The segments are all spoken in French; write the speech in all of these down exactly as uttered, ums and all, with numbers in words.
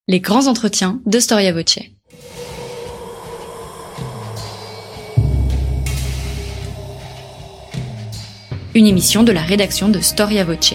Les grands entretiens de Storia Voce. Une émission de la rédaction de Storia Voce.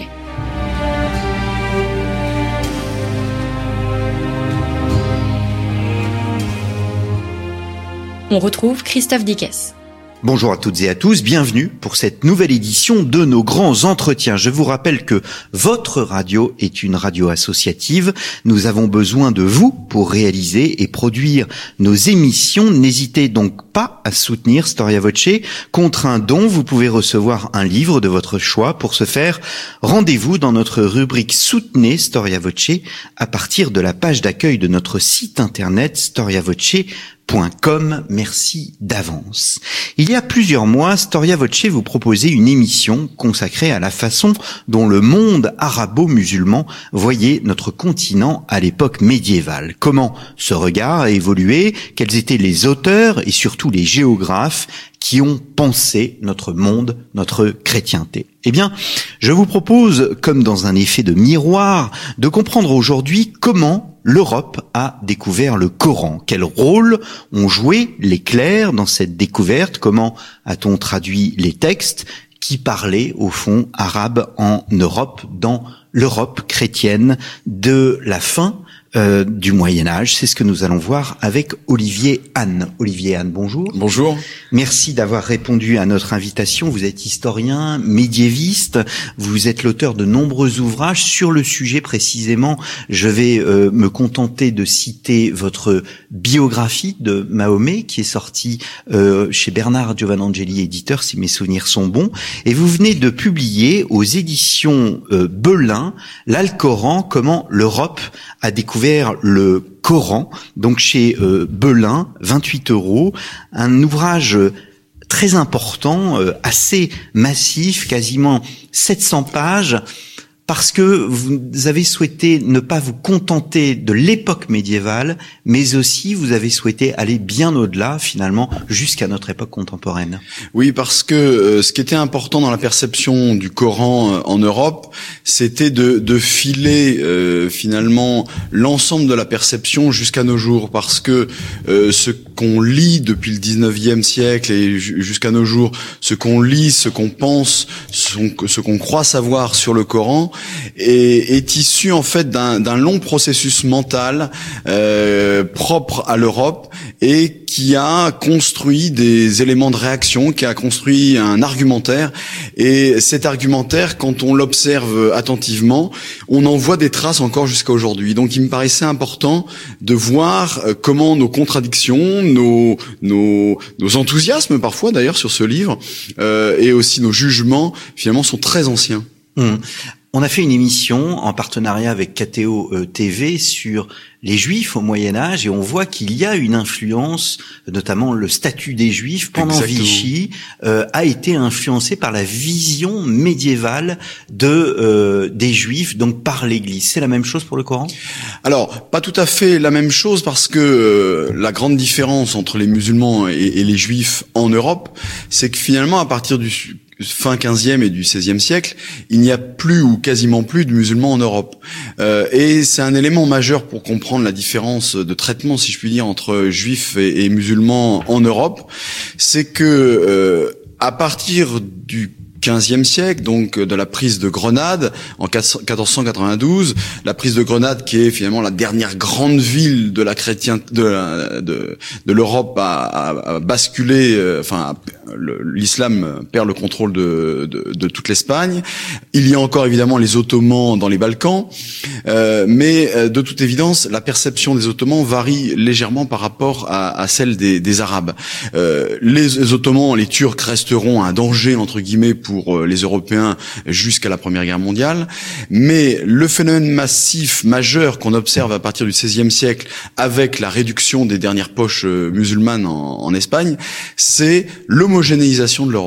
On retrouve Christophe Dickès. Bonjour à toutes et à tous, bienvenue pour cette nouvelle édition de nos grands entretiens. Je vous rappelle que votre radio est une radio associative. Nous avons besoin de vous pour réaliser et produire nos émissions. N'hésitez donc pas à soutenir Storia Voce. Contre un don, vous pouvez recevoir un livre de votre choix. Pour ce faire, rendez-vous dans notre rubrique Soutenez Storia Voce à partir de la page d'accueil de notre site internet storia voce point com. Merci d'avance. Il y a plusieurs mois, Storia Voce vous proposait une émission consacrée à la façon dont le monde arabo-musulman voyait notre continent à l'époque médiévale. Comment ce regard a évolué, quels étaient les auteurs et surtout les géographes qui ont pensé notre monde, notre chrétienté. Eh bien, je vous propose, comme dans un effet de miroir, de comprendre aujourd'hui comment l'Europe a découvert le Coran. Quel rôle ont joué les clercs dans cette découverte? Comment a-t-on traduit les textes qui parlaient, au fond, arabe en Europe, dans l'Europe chrétienne de la fin Euh, du Moyen-Âge? C'est ce que nous allons voir avec Olivier Anne. Olivier Anne, bonjour. Bonjour. Merci d'avoir répondu à notre invitation. Vous êtes historien, médiéviste, vous êtes l'auteur de nombreux ouvrages sur le sujet précisément. Je vais euh, me contenter de citer votre biographie de Mahomet qui est sortie euh, chez Bernard Giovannangeli, éditeur, si mes souvenirs sont bons. Et vous venez de publier aux éditions euh, Belin l'Alcoran, comment l'Europe a découvert le Coran, donc chez euh, Belin, vingt-huit euros, un ouvrage très important, euh, assez massif, quasiment sept cents pages, parce que vous avez souhaité ne pas vous contenter de l'époque médiévale, mais aussi vous avez souhaité aller bien au-delà, finalement, jusqu'à notre époque contemporaine. Oui, parce que euh, ce qui était important dans la perception du Coran euh, en Europe, c'était de, de filer euh, finalement l'ensemble de la perception jusqu'à nos jours, parce que euh, ce qu'on lit depuis le dix-neuvième siècle et jusqu'à nos jours, ce qu'on lit, ce qu'on pense, ce qu'on croit savoir sur le Coran, est, est issu en fait d'un, d'un long processus mental euh, propre à l'Europe et qui a construit des éléments de réaction, qui a construit un argumentaire. Et cet argumentaire, quand on l'observe attentivement, on en voit des traces encore jusqu'à aujourd'hui. Donc il me paraissait important de voir comment nos contradictions, nos nos, nos enthousiasmes parfois d'ailleurs sur ce livre, euh, et aussi nos jugements, finalement, sont très anciens. Mmh. On a fait une émission en partenariat avec K T O T V sur les Juifs au Moyen-Âge et on voit qu'il y a une influence, notamment le statut des Juifs pendant Exactement. Vichy euh, a été influencé par la vision médiévale de euh, des Juifs, donc par l'Église. C'est la même chose pour le Coran? Alors, pas tout à fait la même chose parce que euh, la grande différence entre les musulmans et, et les Juifs en Europe, c'est que finalement, à partir du fin quinzième et du seizième siècle, il n'y a plus ou quasiment plus de musulmans en Europe. Euh, et c'est un élément majeur pour comprendre la différence de traitement, si je puis dire, entre juifs et, et musulmans en Europe. C'est que euh, à partir du quinzième siècle, donc de la prise de Grenade en quatorze cent quatre-vingt-douze, la prise de Grenade qui est finalement la dernière grande ville de la chrétien de la, de, de l'Europe à, à, à basculer, euh, enfin le, l'islam perd le contrôle de, de, de toute l'Espagne. Il y a encore évidemment les Ottomans dans les Balkans, euh, mais euh, de toute évidence la perception des Ottomans varie légèrement par rapport à, à celle des, des Arabes. Euh, les, les Ottomans, les Turcs resteront un danger entre guillemets pour pour les Européens jusqu'à la Première Guerre mondiale, mais le phénomène massif majeur qu'on observe à partir du seizième siècle avec la réduction des dernières poches musulmanes en, en Espagne, c'est l'homogénéisation de l'Europe.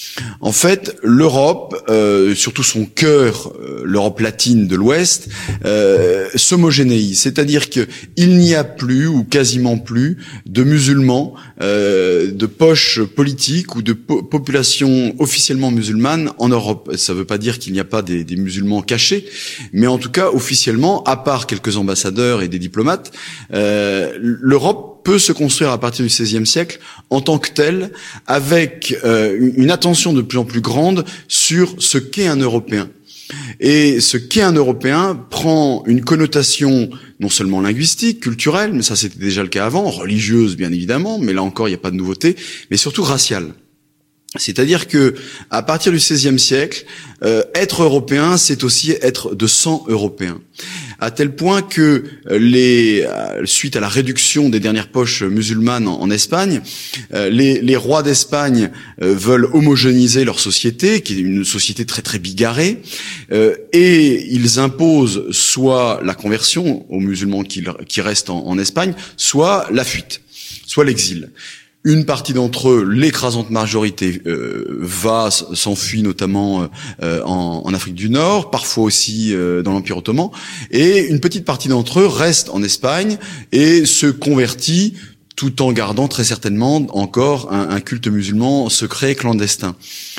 En fait, l'Europe, euh, surtout son cœur, euh, l'Europe latine de l'Ouest, euh, s'homogénéise. C'est-à-dire que il n'y a plus, ou quasiment plus, de musulmans, euh, de poches politiques ou de po- population officiellement musulmane en Europe. Ça ne veut pas dire qu'il n'y a pas des, des musulmans cachés, mais en tout cas, officiellement, à part quelques ambassadeurs et des diplomates, euh, l'Europe peut se construire à partir du seizième siècle en tant que telle, avec euh, une attention de plus en plus grande sur ce qu'est un Européen. Et ce qu'est un Européen prend une connotation non seulement linguistique, culturelle, mais ça c'était déjà le cas avant, religieuse bien évidemment, mais là encore il n'y a pas de nouveauté, mais surtout raciale. C'est-à-dire que à partir du seizième siècle, euh, être européen, c'est aussi être de sang européen. À tel point que les, euh, suite à la réduction des dernières poches musulmanes en, en Espagne, euh, les, les rois d'Espagne euh, veulent homogénéiser leur société, qui est une société très très bigarrée, euh, et ils imposent soit la conversion aux musulmans qui, qui restent en, en Espagne, soit la fuite, soit l'exil. Une partie d'entre eux, l'écrasante majorité, euh, va, s'enfuit notamment euh, en, en Afrique du Nord, parfois aussi euh, dans l'Empire ottoman, et une petite partie d'entre eux reste en Espagne et se convertit tout en gardant très certainement encore un, un culte musulman secret, clandestin.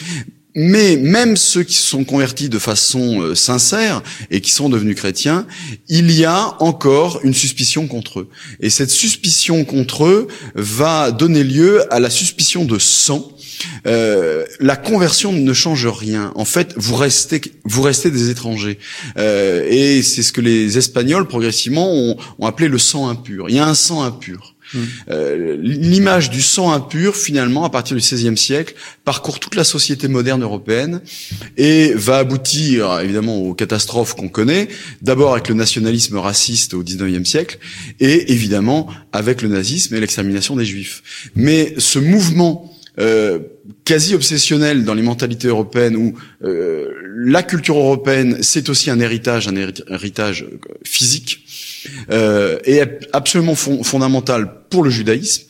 Mais même ceux qui se sont convertis de façon euh, sincère et qui sont devenus chrétiens, il y a encore une suspicion contre eux. Et cette suspicion contre eux va donner lieu à la suspicion de sang. Euh, la conversion ne change rien. En fait, vous restez, vous restez des étrangers. Euh, et c'est ce que les Espagnols, progressivement, ont, ont appelé le sang impur. Il y a un sang impur. Euh, l'image du sang impur, finalement, à partir du seizième siècle, parcourt toute la société moderne européenne et va aboutir, évidemment, aux catastrophes qu'on connaît, d'abord avec le nationalisme raciste au dix-neuvième siècle et, évidemment, avec le nazisme et l'extermination des Juifs. Mais ce mouvement euh, quasi obsessionnel dans les mentalités européennes où euh, la culture européenne, c'est aussi un héritage, un héritage physique, Euh, est absolument fond, fondamental pour le judaïsme.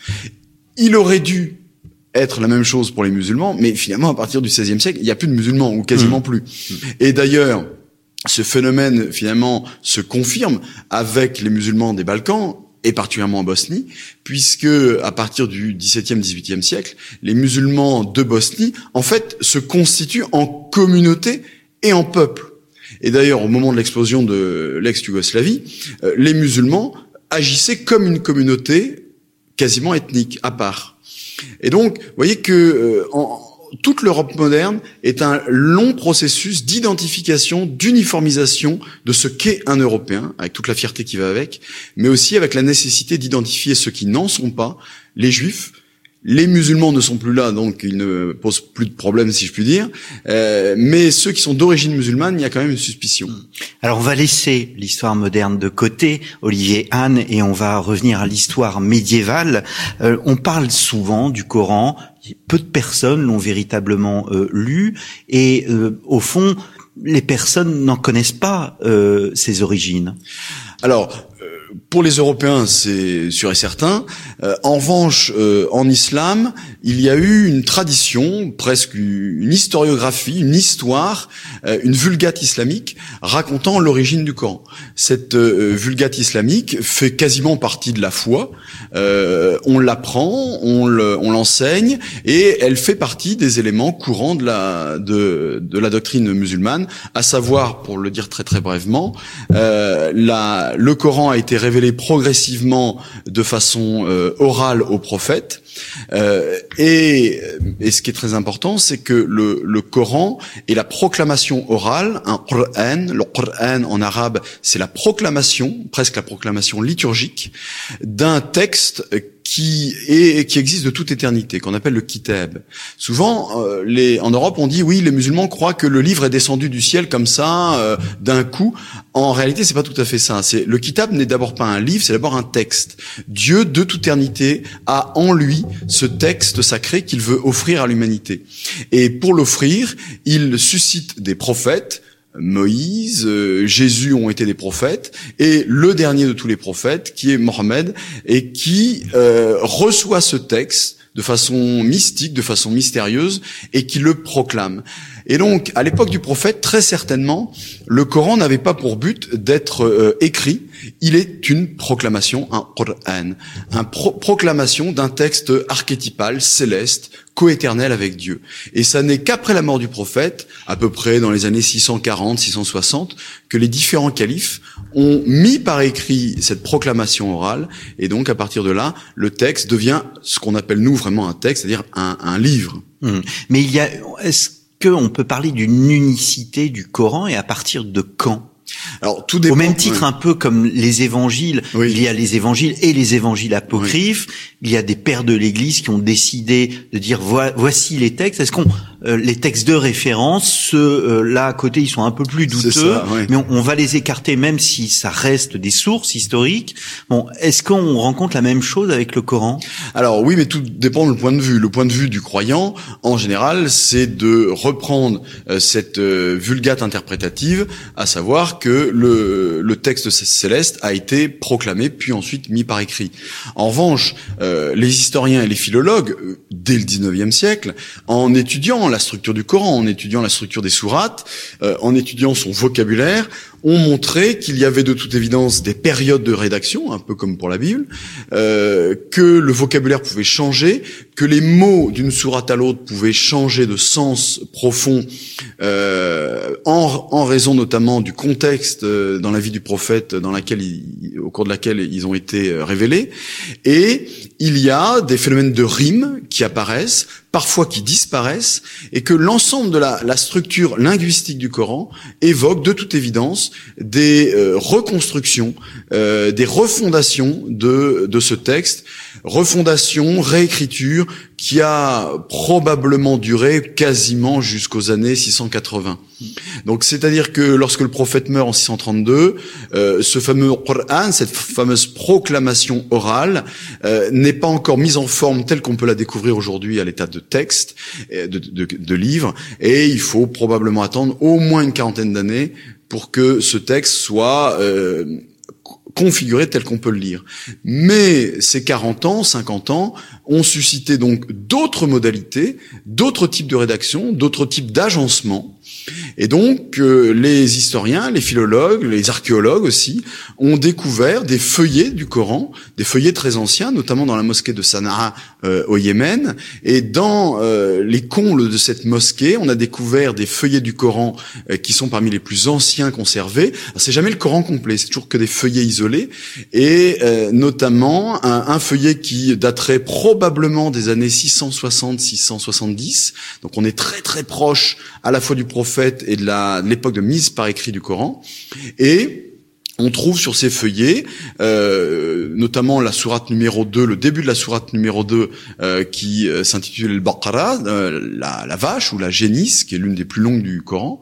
Il aurait dû être la même chose pour les musulmans, mais finalement, à partir du seizième siècle, il n'y a plus de musulmans, ou quasiment mmh. plus. Mmh. Et d'ailleurs, ce phénomène, finalement, se confirme avec les musulmans des Balkans, et particulièrement en Bosnie, puisque à partir du dix-septième, dix-huitième siècle, les musulmans de Bosnie, en fait, se constituent en communauté et en peuple. Et d'ailleurs, au moment de l'explosion de l'ex-Yougoslavie, euh, les musulmans agissaient comme une communauté quasiment ethnique, à part. Et donc, vous voyez que euh, en, toute l'Europe moderne est un long processus d'identification, d'uniformisation de ce qu'est un Européen, avec toute la fierté qui va avec, mais aussi avec la nécessité d'identifier ceux qui n'en sont pas, les Juifs. Les musulmans ne sont plus là, donc ils ne posent plus de problème, si je puis dire. Euh, mais ceux qui sont d'origine musulmane, il y a quand même une suspicion. Alors on va laisser l'histoire moderne de côté, Olivier Hahn, et on va revenir à l'histoire médiévale. Euh, on parle souvent du Coran, peu de personnes l'ont véritablement euh, lu, et euh, au fond, les personnes n'en connaissent pas euh, ses origines. Alors, pour les Européens, c'est sûr et certain. Euh, en revanche, euh, en islam, il y a eu une tradition, presque une historiographie, une histoire, euh, une vulgate islamique racontant l'origine du Coran. Cette euh, vulgate islamique fait quasiment partie de la foi. Euh, on l'apprend, on, le, on l'enseigne, et elle fait partie des éléments courants de la de, de la doctrine musulmane, à savoir, pour le dire très très brièvement, euh, la, le Coran a été révélé progressivement de façon euh, orale aux prophètes. Euh, et, et ce qui est très important, c'est que le, le Coran est la proclamation orale, un Qur'an. Le Qur'an en arabe, c'est la proclamation, presque la proclamation liturgique, d'un texte qui est qui existe de toute éternité, qu'on appelle le kitab. Souvent, euh, les, en Europe, on dit oui, les musulmans croient que le livre est descendu du ciel comme ça, euh, d'un coup. En réalité, c'est pas tout à fait ça. C'est le kitab n'est d'abord pas un livre, c'est d'abord un texte. Dieu, de toute éternité, a en lui ce texte sacré qu'il veut offrir à l'humanité. Et pour l'offrir, il suscite des prophètes. Moïse, euh, Jésus ont été des prophètes, et le dernier de tous les prophètes, qui est Mohammed, et qui euh, reçoit ce texte de façon mystique, de façon mystérieuse, et qui le proclame. Et donc, à l'époque du prophète, très certainement, le Coran n'avait pas pour but d'être euh, écrit. Il est une proclamation, un Qur'an, une pro- proclamation d'un texte archétypal, céleste, coéternel avec Dieu. Et ça n'est qu'après la mort du prophète, à peu près dans les années six cent quarante, six cent soixante, que les différents califes ont mis par écrit cette proclamation orale. Et donc, à partir de là, le texte devient ce qu'on appelle, nous, vraiment un texte, c'est-à-dire un, un livre. Mmh. Mais il y a... Est-ce qu'on peut parler d'une unicité du Coran et à partir de quand? Alors, tout dépend. Au même titre, ouais. un peu comme les évangiles, oui. il y a les évangiles et les évangiles apocryphes. Oui. Il y a des pères de l'Église qui ont décidé de dire voici les textes. Est-ce qu'on euh, les textes de référence, ceux euh, là à côté, ils sont un peu plus douteux, ça, oui. mais on, on va les écarter même si ça reste des sources historiques. Bon, est-ce qu'on rencontre la même chose avec le Coran? Alors oui, mais tout dépend du point de vue. Le point de vue du croyant, en général, c'est de reprendre euh, cette euh, vulgate interprétative, à savoir que le, le texte céleste a été proclamé puis ensuite mis par écrit. En revanche, euh, les historiens et les philologues, euh, dès le dix-neuvième siècle, en étudiant la structure du Coran, en étudiant la structure des sourates, euh, en étudiant son vocabulaire, ont montré qu'il y avait de toute évidence des périodes de rédaction, un peu comme pour la Bible, euh, que le vocabulaire pouvait changer, que les mots d'une sourate à l'autre pouvaient changer de sens profond, euh, en, en raison notamment du contexte euh, dans la vie du prophète, dans laquelle il, au cours de laquelle ils ont été euh, révélés. Et il y a des phénomènes de rime qui apparaissent, parfois qui disparaissent, et que l'ensemble de la, la structure linguistique du Coran évoque de toute évidence des euh, reconstructions, euh, des refondations de, de ce texte, refondation, réécriture, qui a probablement duré quasiment jusqu'aux années six cent quatre-vingts. Donc, c'est-à-dire que lorsque le prophète meurt en six cent trente-deux, euh, ce fameux Qur'an, cette fameuse proclamation orale, euh, n'est pas encore mise en forme telle qu'on peut la découvrir aujourd'hui à l'état de texte, de, de, de livre, et il faut probablement attendre au moins une quarantaine d'années pour que ce texte soit euh, configuré tel qu'on peut le lire. Mais ces quarante ans, cinquante ans ont suscité donc d'autres modalités, d'autres types de rédaction, d'autres types d'agencement. Et donc, euh, les historiens, les philologues, les archéologues aussi, ont découvert des feuillets du Coran, des feuillets très anciens, notamment dans la mosquée de Sanaa euh, au Yémen. Et dans euh, les combles de cette mosquée, on a découvert des feuillets du Coran euh, qui sont parmi les plus anciens conservés. Alors, c'est jamais le Coran complet, c'est toujours que des feuillets isolés. Et euh, notamment, un, un feuillet qui daterait probablement des années six cent soixante à six cent soixante-dix. Donc, on est très très proche à la fois du prophète et de, la, de l'époque de mise par écrit du Coran. Et on trouve sur ces feuillets, euh, notamment la sourate numéro deux, le début de la sourate numéro deux, euh, qui euh, s'intitule Al-Baqara, euh, la, la vache ou la génisse, qui est l'une des plus longues du Coran.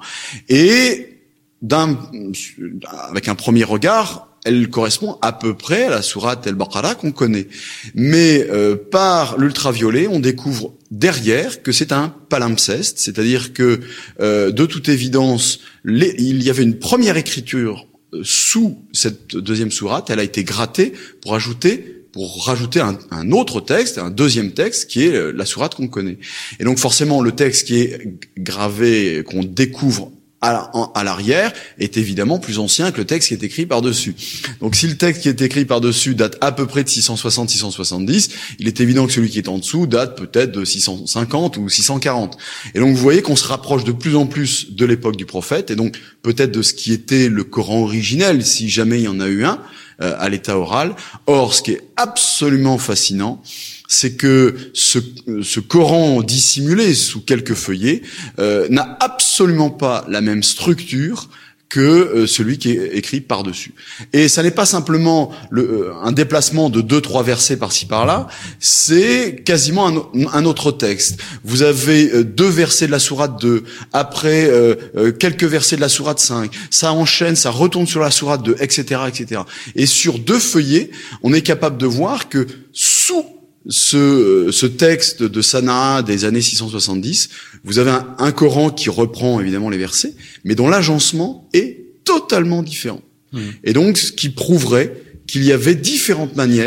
Et d'un, avec un premier regard, elle correspond à peu près à la sourate Al-Baqara qu'on connaît. Mais euh, par l'ultraviolet, on découvre derrière que c'est un palimpseste, c'est-à-dire que euh, de toute évidence, les, il y avait une première écriture euh, sous cette deuxième sourate, elle a été grattée pour ajouter pour rajouter un, un autre texte, un deuxième texte qui est euh, la sourate qu'on connaît. Et donc forcément, le texte qui est gravé, qu'on découvre à, à l'arrière, est évidemment plus ancien que le texte qui est écrit par-dessus. Donc si le texte qui est écrit par-dessus date à peu près de six cent soixante à six cent soixante-dix, il est évident que celui qui est en dessous date peut-être de six cent cinquante ou six cent quarante. Et donc vous voyez qu'on se rapproche de plus en plus de l'époque du prophète, et donc peut-être de ce qui était le Coran originel, si jamais il y en a eu un, euh, à l'état oral. Or, ce qui est absolument fascinant, c'est que ce, ce Coran dissimulé sous quelques feuillets euh, n'a absolument pas la même structure que euh, celui qui est écrit par-dessus. Et ça n'est pas simplement le, euh, un déplacement de deux, trois versets par-ci par-là, c'est quasiment un, un autre texte. Vous avez euh, deux versets de la sourate deux, après euh, euh, quelques versets de la sourate cinq, ça enchaîne, ça retourne sur la sourate deux, et cetera, et cetera. Et sur deux feuillets, on est capable de voir que sous Ce, ce texte de Sanaa des années six cent soixante-dix, vous avez un, un Coran qui reprend évidemment les versets, mais dont l'agencement est totalement différent. Mmh. Et donc, ce qui prouverait qu'il y avait différentes manières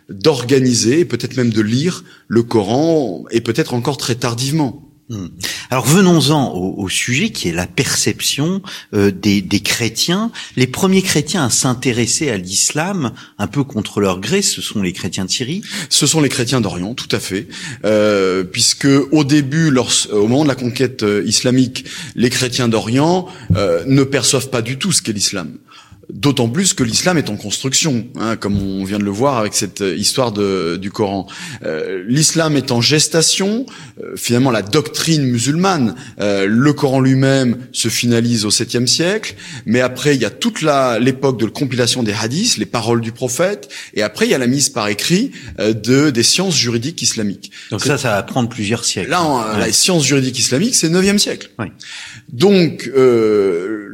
d'organiser, peut-être même de lire le Coran, et peut-être encore très tardivement. Hum. Alors venons-en au, au sujet qui est la perception euh, des, des chrétiens. Les premiers chrétiens à s'intéresser à l'islam, un peu contre leur gré, ce sont les chrétiens de Syrie. Ce sont les chrétiens d'Orient, tout à fait, euh, puisque au début, lors, au moment de la conquête euh, islamique, les chrétiens d'Orient euh, ne perçoivent pas du tout ce qu'est l'islam. D'autant plus que l'islam est en construction, hein, comme on vient de le voir avec cette histoire de, du Coran. Euh, l'islam est en gestation. Euh, finalement, la doctrine musulmane, euh, le Coran lui-même se finalise au septième siècle. Mais après, il y a toute la, l'époque de la compilation des hadiths, les paroles du prophète. Et après, il y a la mise par écrit euh, de des sciences juridiques islamiques. Donc ça, ça va prendre plusieurs siècles. Là, en, ouais. La science juridique islamique, c'est le neuvième siècle. Ouais. Donc, euh,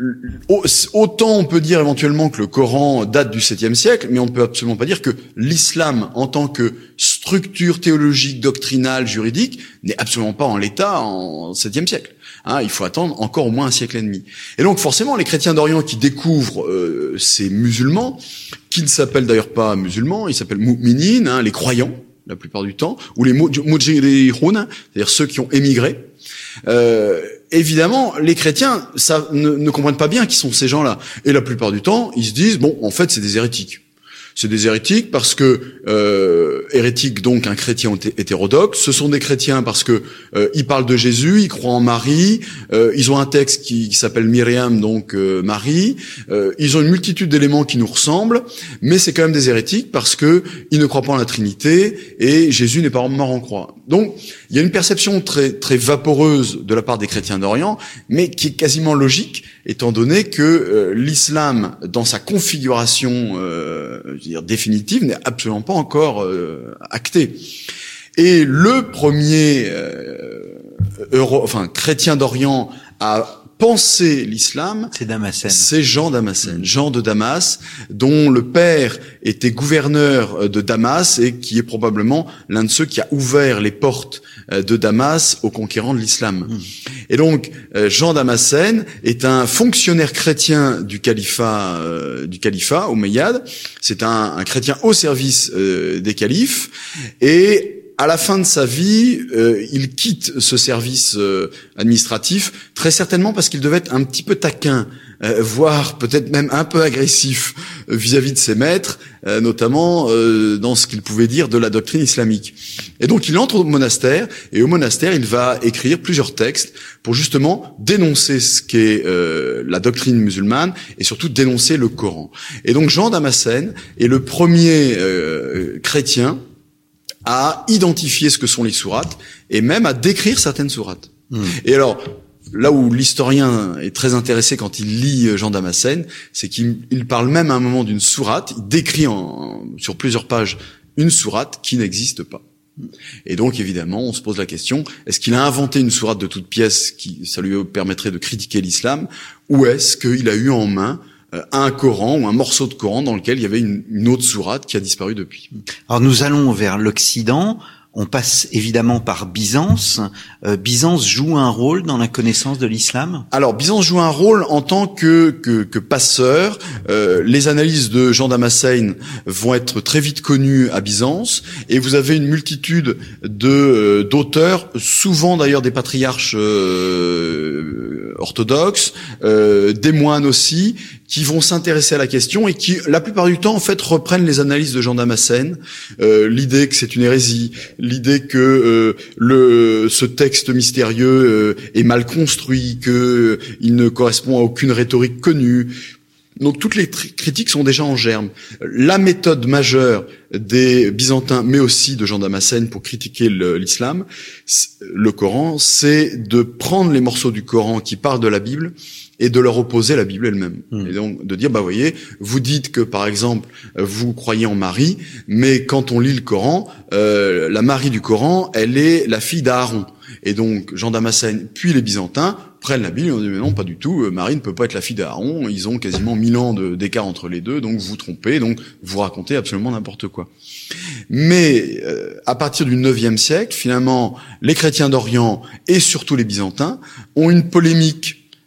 autant on peut dire éventuellement que le Coran date du septième siècle, mais on ne peut absolument pas dire que l'islam, en tant que structure théologique, doctrinale, juridique, n'est absolument pas en l'état en septième siècle. Hein, il faut attendre encore au moins un siècle et demi. Et donc, forcément, les chrétiens d'Orient qui découvrent euh, ces musulmans, qui ne s'appellent d'ailleurs pas musulmans, ils s'appellent mu'minin, hein, les croyants, la plupart du temps, ou les mujirihun, c'est-à-dire ceux qui ont émigré. Euh, évidemment, les chrétiens ça, ne, ne comprennent pas bien qui sont ces gens-là. Et la plupart du temps, ils se disent, bon, en fait, c'est des hérétiques. C'est des hérétiques parce que euh, hérétique donc un chrétien hétérodoxe. Ce sont des chrétiens parce que euh, ils parlent de Jésus, ils croient en Marie, euh, ils ont un texte qui, qui s'appelle Myriam, donc euh, Marie. Euh, ils ont une multitude d'éléments qui nous ressemblent, mais c'est quand même des hérétiques parce que ils ne croient pas en la Trinité et Jésus n'est pas mort en croix. Donc il y a une perception très très vaporeuse de la part des chrétiens d'Orient, mais qui est quasiment logique étant donné que euh, l'islam dans sa configuration euh, je veux dire, définitive n'est absolument pas encore euh, acté. Et le premier euh, euro, enfin chrétien d'Orient à penser l'islam, c'est Damascène. C'est Jean Damascène, Jean de Damas, dont le père était gouverneur de Damas et qui est probablement l'un de ceux qui a ouvert les portes de Damas aux conquérants de l'islam. Mmh. Et donc Jean Damascène est un fonctionnaire chrétien du califat, euh, du califat omeyyade. C'est un, un chrétien au service euh, des califes et à la fin de sa vie, euh, il quitte ce service euh, administratif, très certainement parce qu'il devait être un petit peu taquin, euh, voire peut-être même un peu agressif euh, vis-à-vis de ses maîtres, euh, notamment euh, dans ce qu'il pouvait dire de la doctrine islamique. Et donc il entre au monastère, et au monastère, il va écrire plusieurs textes pour justement dénoncer ce qu'est euh, la doctrine musulmane, et surtout dénoncer le Coran. Et donc Jean Damascène est le premier euh, chrétien à identifier ce que sont les sourates et même à décrire certaines sourates. Mmh. Et alors, là où l'historien est très intéressé quand il lit Jean Damascène, c'est qu'il il parle même à un moment d'une sourate, il décrit en, sur plusieurs pages une sourate qui n'existe pas. Et donc, évidemment, on se pose la question, est-ce qu'il a inventé une sourate de toute pièce qui, ça lui permettrait de critiquer l'islam, ou est-ce qu'il a eu en main un Coran ou un morceau de Coran dans lequel il y avait une, une autre sourate qui a disparu depuis. Alors nous allons vers l'Occident. On passe évidemment par Byzance. Euh, Byzance joue un rôle dans la connaissance de l'islam. Alors Byzance joue un rôle en tant que que, que passeur. Euh, les analyses de Jean Damascène vont être très vite connues à Byzance, et vous avez une multitude de euh, d'auteurs, souvent d'ailleurs des patriarches euh, orthodoxes, euh, des moines aussi, qui vont s'intéresser à la question et qui, la plupart du temps, en fait, reprennent les analyses de Jean Damascène. Euh, l'idée que c'est une hérésie, l'idée que euh, le ce texte mystérieux euh, est mal construit, que euh, il ne correspond à aucune rhétorique connue. Donc toutes les tri- critiques sont déjà en germe. La méthode majeure des Byzantins, mais aussi de Jean Damascène pour critiquer le, l'islam, le Coran, c'est de prendre les morceaux du Coran qui parlent de la Bible et de leur opposer la Bible elle-même. Mmh. Et donc de dire, bah voyez, vous dites que par exemple vous croyez en Marie, mais quand on lit le Coran, euh, la Marie du Coran, elle est la fille d'Aaron. Et donc Jean Damascène puis les Byzantins prennent la Bible et on dit mais non, pas du tout, Marie ne peut pas être la fille d'Aaron, ils ont quasiment mille ans de, d'écart entre les deux, donc vous vous trompez, donc vous racontez absolument n'importe quoi. Mais euh, à partir du neuvième siècle, finalement, les chrétiens d'Orient et surtout les Byzantins ont une polémique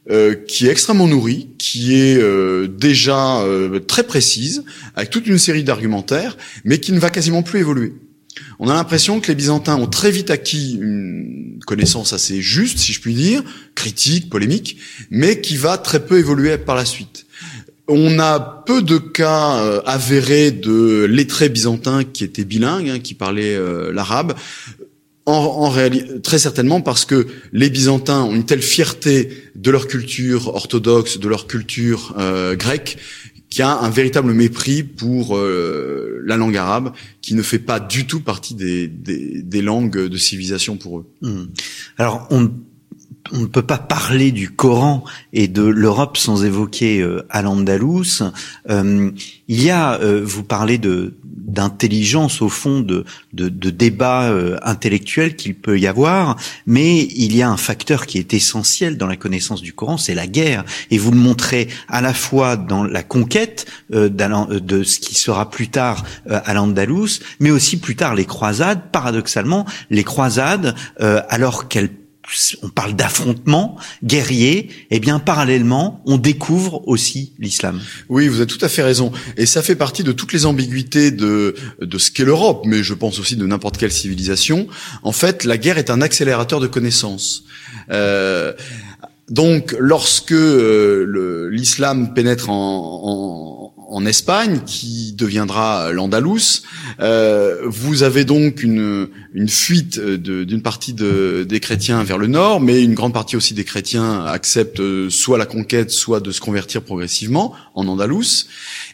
euh, qui est extrêmement nourrie, qui est euh, déjà euh, très précise, avec toute une série d'argumentaires, mais qui ne va quasiment plus évoluer. On a l'impression que les Byzantins ont très vite acquis une connaissance assez juste, si je puis dire, critique, polémique, mais qui va très peu évoluer par la suite. On a peu de cas euh, avérés de lettrés byzantins qui étaient bilingues, hein, qui parlaient euh, l'arabe, en, en réalité, très certainement parce que les Byzantins ont une telle fierté de leur culture orthodoxe, de leur culture euh, grecque, qu'il y a un véritable mépris pour euh, la langue arabe, qui ne fait pas du tout partie des, des, des langues de civilisation pour eux. Mmh. Alors, on, on ne peut pas parler du Coran et de l'Europe sans évoquer euh, Al-Andalus. Euh, il y a, euh, vous parlez de d'intelligence au fond, de de, de débat euh, intellectuel qu'il peut y avoir, mais il y a un facteur qui est essentiel dans la connaissance du Coran, c'est la guerre. Et vous le montrez à la fois dans la conquête euh, de ce qui sera plus tard euh, Al-Andalus, mais aussi plus tard les croisades. Paradoxalement, les croisades, euh, alors qu'elles on parle d'affrontements guerriers, et bien parallèlement, on découvre aussi l'islam. Oui, vous avez tout à fait raison. Et ça fait partie de toutes les ambiguïtés de de ce qu'est l'Europe, mais je pense aussi de n'importe quelle civilisation. En fait, la guerre est un accélérateur de connaissances. Euh, donc, lorsque euh, le, l'islam pénètre en, en, en Espagne, qui deviendra l'Andalous, euh, vous avez donc une, une fuite de, d'une partie de, des chrétiens vers le nord, mais une grande partie aussi des chrétiens acceptent soit la conquête, soit de se convertir progressivement en Andalous.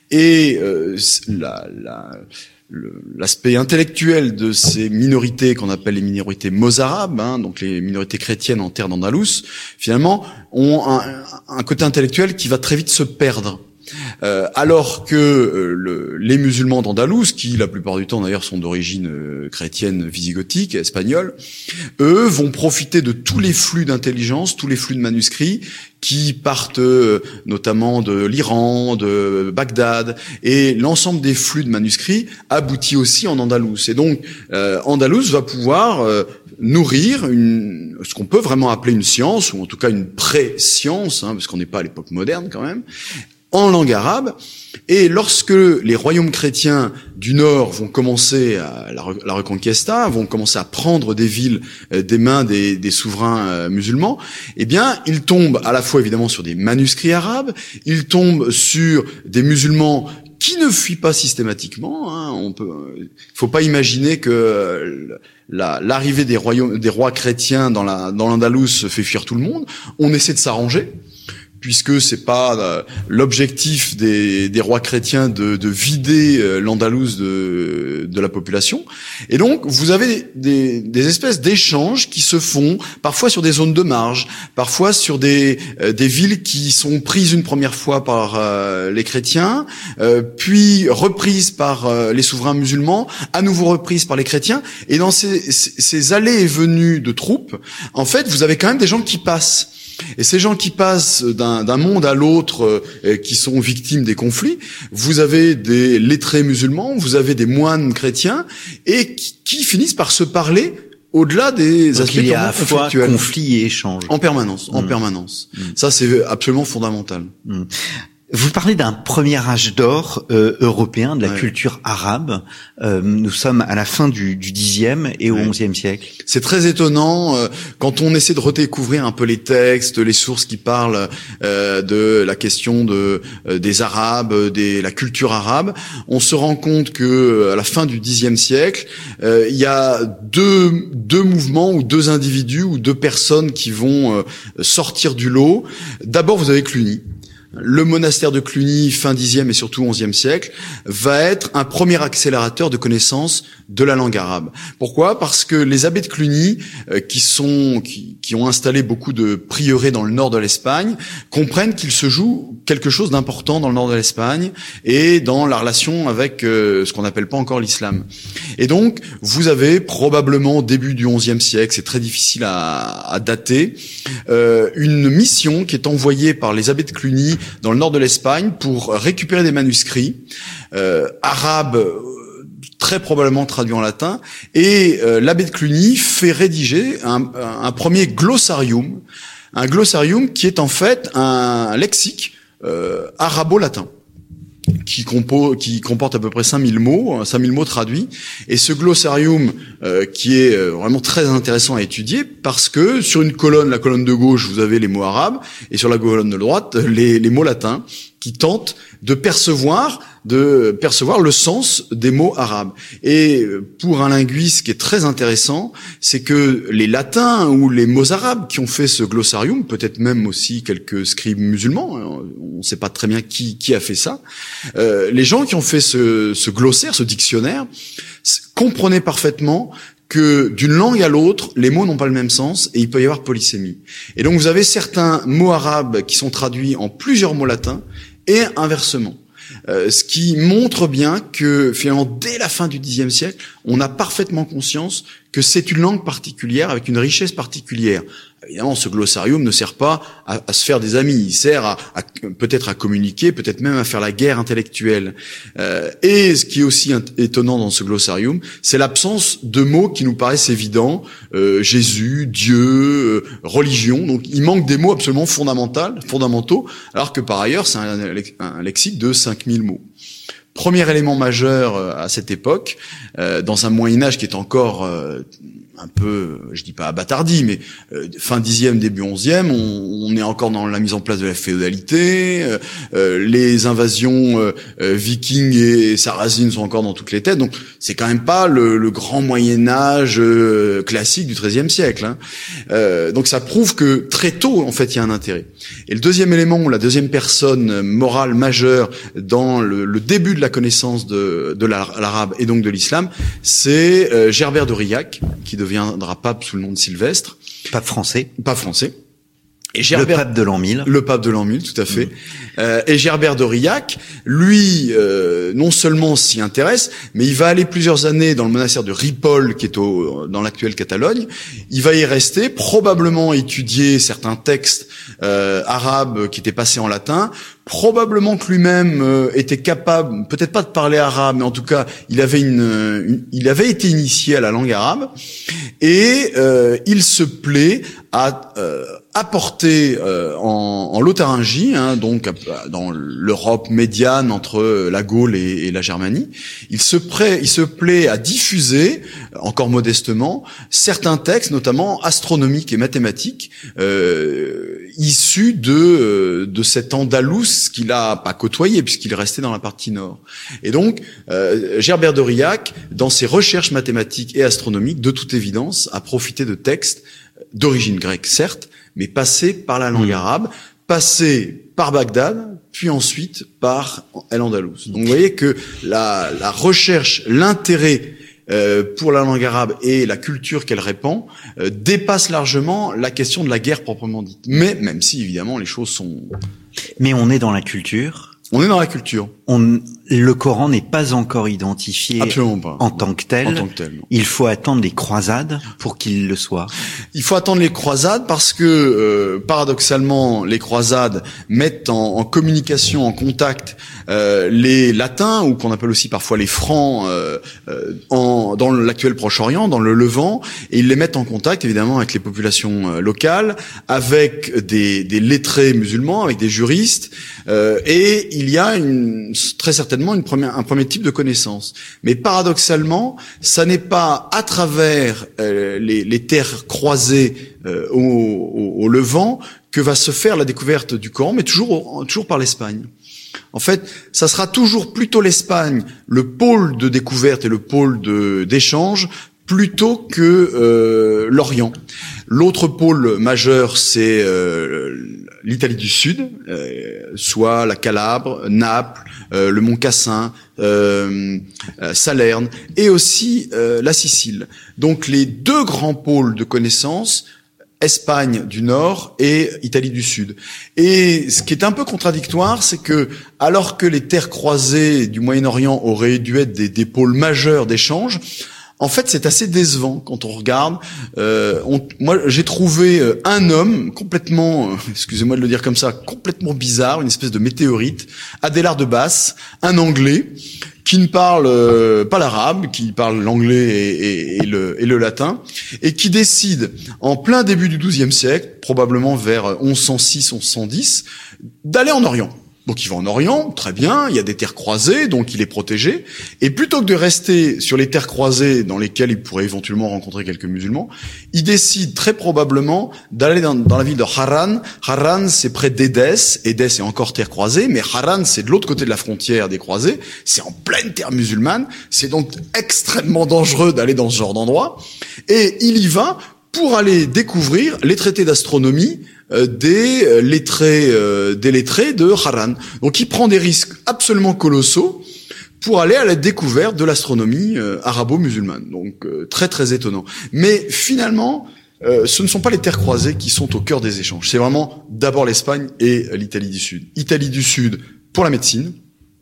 Et euh, la, la Le, l'aspect intellectuel de ces minorités qu'on appelle les minorités mozarabes, hein, donc les minorités chrétiennes en terre d'Andalous, finalement, ont un, un côté intellectuel qui va très vite se perdre. Euh, alors que euh, le, les musulmans d'Andalous, qui la plupart du temps d'ailleurs sont d'origine euh, chrétienne visigothique, espagnole, eux vont profiter de tous les flux d'intelligence, tous les flux de manuscrits qui partent euh, notamment de l'Iran, de Bagdad, et l'ensemble des flux de manuscrits aboutit aussi en Andalous. Et donc euh, Andalous va pouvoir euh, nourrir une, ce qu'on peut vraiment appeler une science, ou en tout cas une pré-science, hein, parce qu'on n'est pas à l'époque moderne quand même, en langue arabe. Et lorsque les royaumes chrétiens du Nord vont commencer à la, la Reconquista, vont commencer à prendre des villes euh, des mains des, des souverains euh, musulmans, eh bien, ils tombent à la fois évidemment sur des manuscrits arabes, ils tombent sur des musulmans qui ne fuient pas systématiquement. Hein, on peut, il faut pas imaginer que euh, la, l'arrivée des royaumes, des rois chrétiens dans la dans l'Andalous fait fuir tout le monde. On essaie de s'arranger, puisque c'est pas euh, l'objectif des, des rois chrétiens de, de vider euh, l'Andalous de, de la population. Et donc, vous avez des, des espèces d'échanges qui se font parfois sur des zones de marge, parfois sur des, euh, des villes qui sont prises une première fois par euh, les chrétiens, euh, puis reprises par euh, les souverains musulmans, à nouveau reprises par les chrétiens. Et dans ces, ces allées et venues de troupes, en fait, vous avez quand même des gens qui passent. Et ces gens qui passent d'un, d'un monde à l'autre, euh, qui sont victimes des conflits, vous avez des lettrés musulmans, vous avez des moines chrétiens, et qui, qui finissent par se parler au-delà des Donc aspects il y a à la fois conflictuels. conflit et échange. En permanence, en mmh. permanence. Mmh. Ça, c'est absolument fondamental. Mmh. Vous parlez d'un premier âge d'or euh, européen, de la ouais. culture arabe. Euh, nous sommes à la fin du, du dixième et au ouais. onzième siècle. C'est très étonnant euh, quand on essaie de redécouvrir un peu les textes, les sources qui parlent euh, de la question de euh, des Arabes, des la culture arabe. On se rend compte que à la fin du dixième siècle, euh, il y a deux deux mouvements ou deux individus ou deux personnes qui vont euh, sortir du lot. D'abord, vous avez Cluny. Le monastère de Cluny, fin dixième et surtout onzième siècle, va être un premier accélérateur de connaissance de la langue arabe. Pourquoi ? Parce que les abbés de Cluny, euh, qui sont, qui, qui ont installé beaucoup de prieurés dans le nord de l'Espagne, comprennent qu'il se joue quelque chose d'important dans le nord de l'Espagne et dans la relation avec euh, ce qu'on n'appelle pas encore l'islam. Et donc, vous avez probablement au début du onzième siècle, c'est très difficile à, à dater, euh, une mission qui est envoyée par les abbés de Cluny dans le nord de l'Espagne pour récupérer des manuscrits euh, arabes, très probablement traduits en latin, et euh, l'abbé de Cluny fait rédiger un, un premier glossarium un glossarium qui est en fait un lexique euh, arabo-latin. Qui, compo, qui comporte à peu près cinq mille mots, cinq mille mots traduits, et ce glossarium euh, qui est euh, vraiment très intéressant à étudier parce que sur une colonne, la colonne de gauche, vous avez les mots arabes, et sur la colonne de droite, les, les mots latins qui tentent de percevoir, de percevoir le sens des mots arabes. Et pour un linguiste, ce qui est très intéressant, c'est que les latins ou les mots arabes qui ont fait ce glossarium, peut-être même aussi quelques scribes musulmans, on ne sait pas très bien qui, qui a fait ça, euh, les gens qui ont fait ce, ce glossaire, ce dictionnaire, comprenaient parfaitement que d'une langue à l'autre, les mots n'ont pas le même sens et il peut y avoir polysémie. Et donc vous avez certains mots arabes qui sont traduits en plusieurs mots latins et inversement. Euh, ce qui montre bien que finalement, dès la fin du dixième siècle, on a parfaitement conscience que c'est une langue particulière avec une richesse particulière. Évidemment, ce glossarium ne sert pas à, à se faire des amis, il sert à, à peut-être à communiquer, peut-être même à faire la guerre intellectuelle. Euh, et ce qui est aussi étonnant dans ce glossarium, c'est l'absence de mots qui nous paraissent évidents, euh, Jésus, Dieu, euh, religion. Donc, il manque des mots absolument fondamentaux, fondamentaux, alors que par ailleurs, c'est un, un lexique de cinq mille mots. Premier élément majeur à cette époque, euh, dans un Moyen-Âge qui est encore euh, un peu, je dis pas abattardi, mais euh, fin dixième, début onzième, on, on est encore dans la mise en place de la féodalité, euh, euh, les invasions euh, euh, vikings et sarrasines sont encore dans toutes les têtes, donc c'est quand même pas le, le grand Moyen-Âge euh, classique du treizième siècle. Hein. Euh, donc ça prouve que très tôt, en fait, il y a un intérêt. Et le deuxième élément, la deuxième personne morale majeure dans le, le début de la connaissance de, de l'arabe et donc de l'islam, c'est euh, Gerbert d'Aurillac, qui deviendra pape sous le nom de Sylvestre. Pape français. Pape français. Et Gerbert, le pape de l'an mille. Le pape de l'an mille, tout à fait. Mmh. Euh, et Gerbert d'Aurillac, lui, euh, non seulement s'y intéresse, mais il va aller plusieurs années dans le monastère de Ripoll, qui est au, dans l'actuelle Catalogne. Il va y rester, probablement étudier certains textes euh, arabes qui étaient passés en latin. Probablement que lui-même euh, était capable, peut-être pas de parler arabe, mais en tout cas, il avait une, une il avait été initié à la langue arabe, et euh, il se plaît à euh, apporter euh, en, en Lotharingie, hein, donc dans l'Europe médiane entre la Gaule et, et la Germanie, il se plaît, il se plaît à diffuser, encore modestement, certains textes, notamment astronomiques et mathématiques, euh, issus de de cet Andalous qu'il a pas côtoyé puisqu'il est resté dans la partie nord. Et donc, euh, Gerbert d'Aurillac, dans ses recherches mathématiques et astronomiques, de toute évidence, a profité de textes d'origine grecque, certes, mais passés par la langue mmh. arabe, passés par Bagdad, puis ensuite par El-Andalus. Donc, vous voyez que la, la recherche, l'intérêt euh, pour la langue arabe et la culture qu'elle répand euh, dépasse largement la question de la guerre proprement dite. Mais, même si, évidemment, les choses sont... Mais on est dans la culture. On est dans la culture. On, le Coran n'est pas encore identifié Absolument pas. en tant que tel. En tant que tel, non. Il faut attendre les croisades pour qu'il le soit. Il faut attendre les croisades parce que, euh, paradoxalement, les croisades mettent en, en communication, en contact, euh, les latins, ou qu'on appelle aussi parfois les francs, euh, euh, en, dans l'actuel Proche-Orient, dans le Levant, et ils les mettent en contact, évidemment, avec les populations euh, locales, avec des, des lettrés musulmans, avec des juristes, euh, et il y a une, très certainement une première, un premier type de connaissance. Mais paradoxalement, ça n'est pas à travers euh, les, les terres croisées euh, au, au, au Levant que va se faire la découverte du Coran, mais toujours, toujours par l'Espagne. En fait, ça sera toujours plutôt l'Espagne, le pôle de découverte et le pôle de, d'échange, plutôt que euh, l'Orient. L'autre pôle majeur, c'est euh, l'Italie du Sud, euh, soit la Calabre, Naples, euh, le Mont Cassin, euh, euh, Salerne, et aussi euh, la Sicile. Donc les deux grands pôles de connaissances, Espagne du Nord et Italie du Sud. Et ce qui est un peu contradictoire, c'est que alors que les terres croisées du Moyen-Orient auraient dû être des, des pôles majeurs d'échange, en fait, c'est assez décevant quand on regarde. Euh, on, moi, j'ai trouvé un homme complètement, excusez-moi de le dire comme ça, complètement bizarre, une espèce de météorite, Adélard de Basse, un Anglais, qui ne parlent euh, pas l'arabe, qui parlent l'anglais et, et, et, le, et le latin, et qui décident en plein début du douzième siècle, probablement vers onze cent six, onze cent dix, d'aller en Orient. Donc il va en Orient, très bien, il y a des terres croisées, donc il est protégé. Et plutôt que de rester sur les terres croisées dans lesquelles il pourrait éventuellement rencontrer quelques musulmans, il décide très probablement d'aller dans, dans la ville de Harran. Harran, c'est près d'Édesse. Édesse est encore terre croisée, mais Harran, c'est de l'autre côté de la frontière des croisés. C'est en pleine terre musulmane. C'est donc extrêmement dangereux d'aller dans ce genre d'endroit. Et il y va pour aller découvrir les traités d'astronomie Euh, des euh, lettrés, euh, des lettrés de Harran. Donc, il prend des risques absolument colossaux pour aller à la découverte de l'astronomie euh, arabo-musulmane. Donc, euh, très très étonnant. Mais finalement, euh, ce ne sont pas les terres croisées qui sont au cœur des échanges. C'est vraiment d'abord l'Espagne et l'Italie du Sud. Italie du Sud pour la médecine,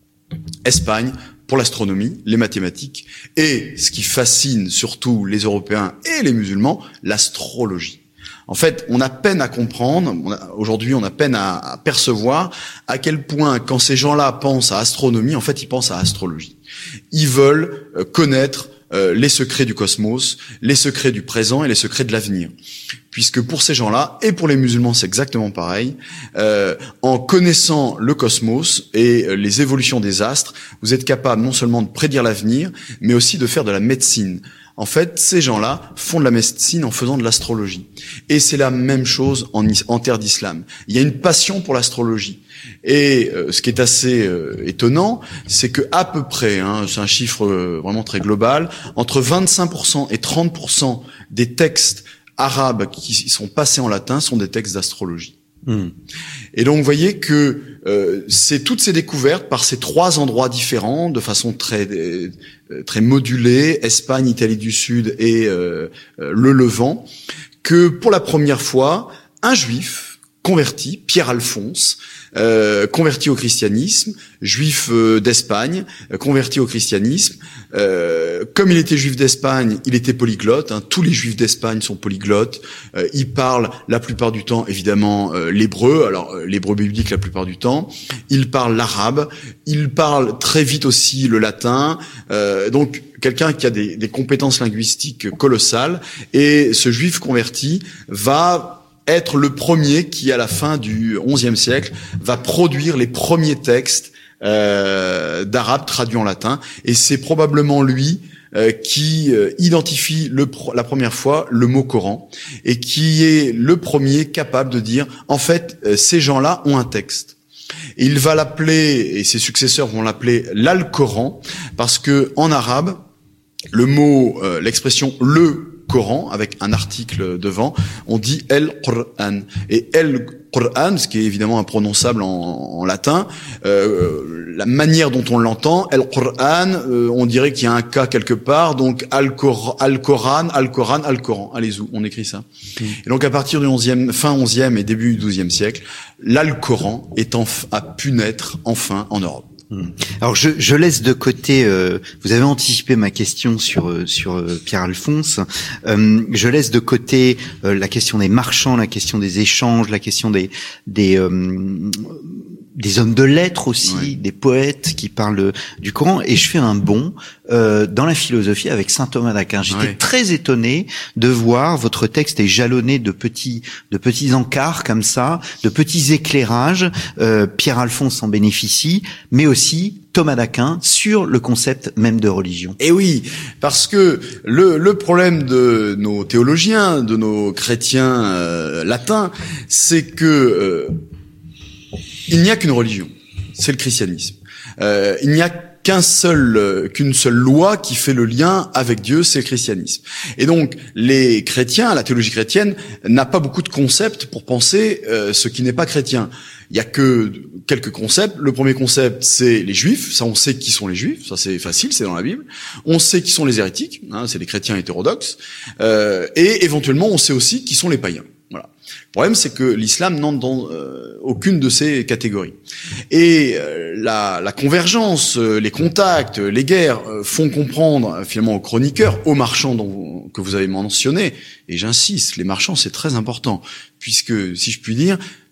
Espagne pour l'astronomie, les mathématiques, et ce qui fascine surtout les Européens et les musulmans, l'astrologie. En fait, on a peine à comprendre, on a, aujourd'hui on a peine à, à percevoir à quel point quand ces gens-là pensent à astronomie, en fait ils pensent à astrologie. Ils veulent euh, connaître euh, les secrets du cosmos, les secrets du présent et les secrets de l'avenir. Puisque pour ces gens-là, et pour les musulmans c'est exactement pareil, euh, en connaissant le cosmos et euh, les évolutions des astres, vous êtes capable non seulement de prédire l'avenir, mais aussi de faire de la médecine. En fait, ces gens-là font de la médecine en faisant de l'astrologie. Et c'est la même chose en, en terre d'islam. Il y a une passion pour l'astrologie. Et euh, ce qui est assez euh, étonnant, c'est que à peu près, hein, c'est un chiffre euh, vraiment très global, entre vingt-cinq pour cent et trente pour cent des textes arabes qui sont passés en latin sont des textes d'astrologie. Mmh. Et donc, vous voyez que euh, c'est toutes ces découvertes par ces trois endroits différents, de façon très euh, très modulée, Espagne, Italie du Sud et euh, euh, le Levant, que pour la première fois, un juif converti, Pierre Alphonse, euh, converti au christianisme, juif euh, d'Espagne, euh, converti au christianisme. Euh, comme il était juif d'Espagne, il était polyglotte. Hein, tous les juifs d'Espagne sont polyglottes. Euh, ils parlent la plupart du temps, évidemment, euh, l'hébreu. Alors euh, l'hébreu biblique la plupart du temps. Ils parlent l'arabe. Ils parlent très vite aussi le latin. Euh, donc quelqu'un qui a des, des compétences linguistiques colossales. Et ce juif converti va être le premier qui, à la fin du onzième siècle, va produire les premiers textes euh, d'arabe traduits en latin. Et c'est probablement lui euh, qui euh, identifie le, la première fois le mot Coran et qui est le premier capable de dire, en fait, euh, ces gens-là ont un texte. Et il va l'appeler, et ses successeurs vont l'appeler l'Al-Coran, parce que en arabe, le mot, euh, l'expression « le » Coran, avec un article devant, on dit El-Qur'an. Et El-Qur'an, ce qui est évidemment imprononçable en, en latin, euh, la manière dont on l'entend, El-Qur'an, euh, on dirait qu'il y a un K quelque part, donc Al-Coran, Al-Coran, Al-Coran, Al-Coran. Allez-y, on écrit ça. Mmh. Et donc à partir du onzième, fin onzième et début du douzième siècle, l'Al-Coran est enf- a pu naître enfin en Europe. Alors je, je laisse de côté. Euh, vous avez anticipé ma question sur sur euh, Pierre Alphonse. Euh, je laisse de côté euh, la question des marchands, la question des échanges, la question des des euh, des hommes de lettres aussi, oui. Des poètes qui parlent du Coran. Et je fais un bond euh, dans la philosophie avec saint Thomas d'Aquin. J'étais oui. très étonné de voir votre texte est jalonné de petits de petits encarts comme ça, de petits éclairages. Euh, Pierre Alphonse en bénéficie, mais aussi Thomas d'Aquin sur le concept même de religion. Et oui, parce que le, le problème de nos théologiens, de nos chrétiens euh, latins, c'est que euh, il n'y a qu'une religion, c'est le christianisme. Euh, il n'y a qu'un seul, euh, qu'une seule loi qui fait le lien avec Dieu, c'est le christianisme. Et donc, les chrétiens, la théologie chrétienne, n'a pas beaucoup de concepts pour penser euh, ce qui n'est pas chrétien. Il y a que quelques concepts. Le premier concept, c'est les juifs. Ça, on sait qui sont les juifs. Ça, c'est facile, c'est dans la Bible. On sait qui sont les hérétiques. Hein, c'est les chrétiens hétérodoxes. Euh, et éventuellement, on sait aussi qui sont les païens. Voilà. Le problème, c'est que l'islam n'entre dans euh, aucune de ces catégories. Et euh, la, la convergence, euh, les contacts, les guerres euh, font comprendre euh, finalement aux chroniqueurs, aux marchands dont vous, que vous avez mentionné. Et j'insiste, les marchands, c'est très important, puisque, si je puis dire,